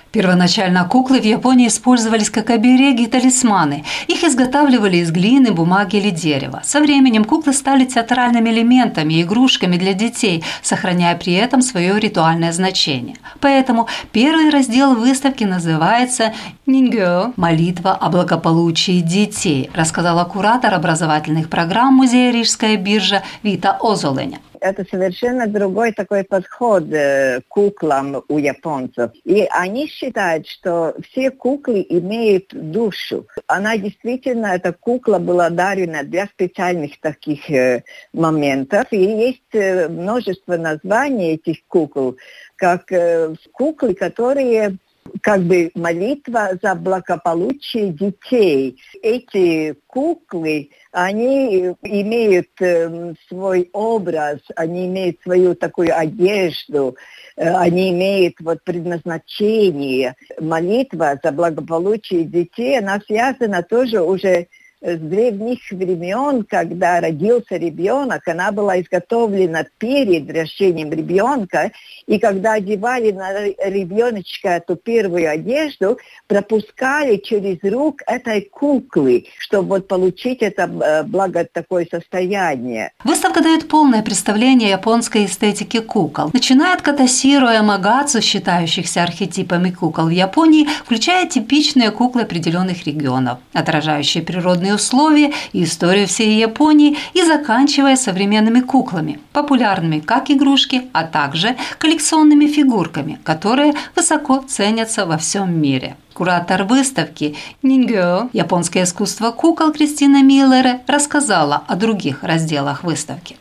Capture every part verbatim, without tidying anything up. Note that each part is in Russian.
Первоначально куклы в Японии использовались как обереги и талисманы. Их изготавливали из глины, бумаги или дерева. Со временем куклы стали театральными элементами и игрушками для детей, сохраняя при этом свое ритуальное значение. Поэтому первый раздел выставки называется «Нингё» – «Молитва о благополучии детей», рассказала куратор образовательных программ Музея Рижская биржа Вита Озоленя. Это совершенно другой такой подход к куклам у японцев. И они считают, что все куклы имеют душу. Она действительно, эта кукла была дарена для специальных таких моментов. И есть множество названий этих кукол, как куклы, которые... как бы молитва за благополучие детей. Эти куклы, они имеют э, свой образ, они имеют свою такую одежду, э, они имеют вот предназначение. Молитва за благополучие детей, она связана тоже уже с древних времен, когда родился ребенок, она была изготовлена перед рождением ребенка, и когда одевали на ребеночка эту первую одежду, пропускали через рук этой куклы, чтобы вот получить это благо такое состояние. Выставка дает полное представление японской эстетики кукол. Начиная от Катасиро и Амагацу, считающихся архетипами кукол в Японии, включая типичные куклы определенных регионов, отражающие природные условия и историю всей Японии, и заканчивая современными куклами, популярными как игрушки, а также коллекционными фигурками, которые высоко ценятся во всем мире. Куратор выставки «Нингё» «Японское искусство кукол» Кристина Миллере рассказала о других разделах выставки.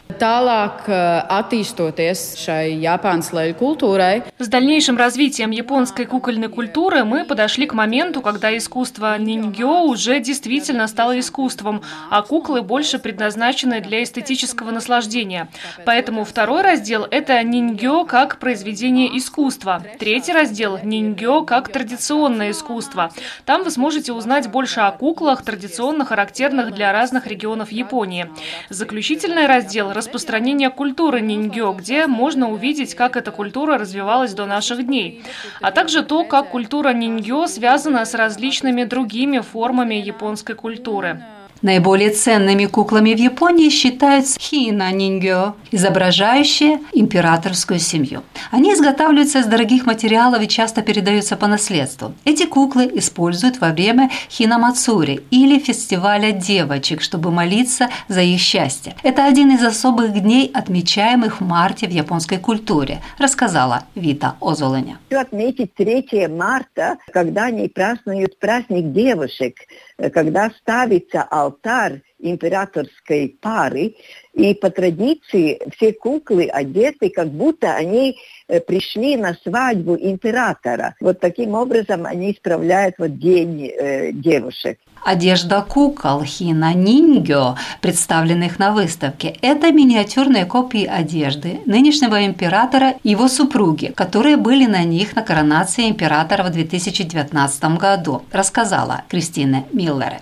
С дальнейшим развитием японской кукольной культуры мы подошли к моменту, когда искусство нингё уже действительно стало искусством, а куклы больше предназначены для эстетического наслаждения. Поэтому второй раздел – это нингё как произведение искусства. Третий раздел – нингё как традиционное искусство. Там вы сможете узнать больше о куклах, традиционно характерных для разных регионов Японии. Заключительный раздел – распространение культуры нингё, где можно увидеть, как эта культура развивалась до наших дней, а также то, как культура нингё связана с различными другими формами японской культуры. Наиболее ценными куклами в Японии считаются хина-нингё, изображающие императорскую семью. Они изготавливаются из дорогих материалов и часто передаются по наследству. Эти куклы используют во время хинамацури или фестиваля девочек, чтобы молиться за их счастье. Это один из особых дней, отмечаемых в марте в японской культуре, рассказала Вита Озоленя. Отметить третьего марта, когда они празднуют праздник девушек, когда ставится алтарь императорской пары, и по традиции все куклы одеты, как будто они пришли на свадьбу императора. Вот таким образом они справляют вот день э, девушек. Одежда кукол хина-нингё, представленных на выставке, это миниатюрные копии одежды нынешнего императора и его супруги, которые были на них на коронации императора в две тысячи девятнадцатом году, рассказала Кристина Миллере.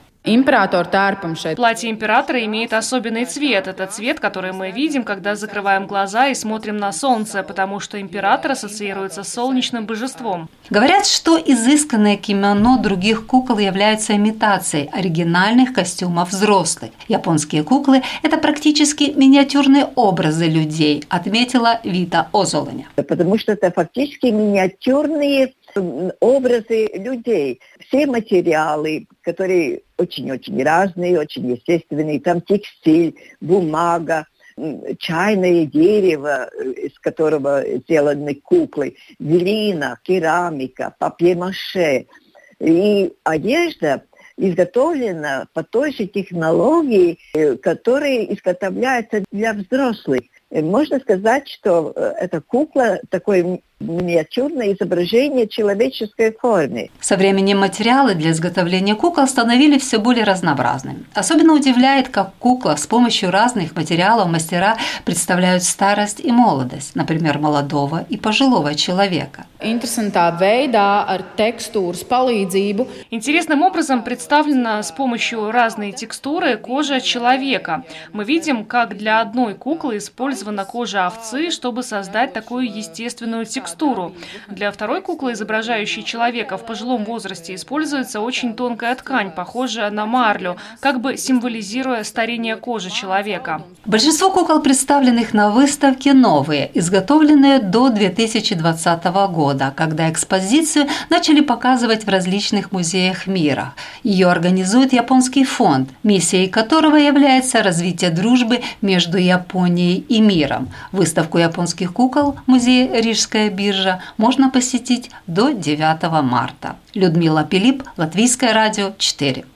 Платье императора имеет особенный цвет. Это цвет, который мы видим, когда закрываем глаза и смотрим на солнце, потому что император ассоциируется с солнечным божеством. Говорят, что изысканные кимоно других кукол являются имитацией оригинальных костюмов взрослых. Японские куклы – это практически миниатюрные образы людей, отметила Вита Озоленя. Потому что это фактически миниатюрные образы людей. Все материалы, которые очень-очень разные, очень естественные. Там текстиль, бумага, чайное дерево, из которого сделаны куклы, глина, керамика, папье-маше. И одежда изготовлена по той же технологии, которая изготовляется для взрослых. Можно сказать, что эта кукла такой миниатюрное изображение человеческой формы. Со временем материалы для изготовления кукол становились все более разнообразными. Особенно удивляет, как в куклах с помощью разных материалов мастера представляют старость и молодость, например, молодого и пожилого человека. Интересным образом представлена с помощью разной текстуры кожа человека. Мы видим, как для одной куклы использована кожа овцы, чтобы создать такую естественную текстуру. текстуру. Для второй куклы, изображающей человека в пожилом возрасте, используется очень тонкая ткань, похожая на марлю, как бы символизируя старение кожи человека. Большинство кукол, представленных на выставке, новые, изготовленные до две тысячи двадцатого года, когда экспозицию начали показывать в различных музеях мира. Ее организует японский фонд, миссией которого является развитие дружбы между Японией и миром. Выставку японских кукол в музее «Рижская биржа» можно посетить до девятого марта. Людмила Пилип, Латвийское радио четыре.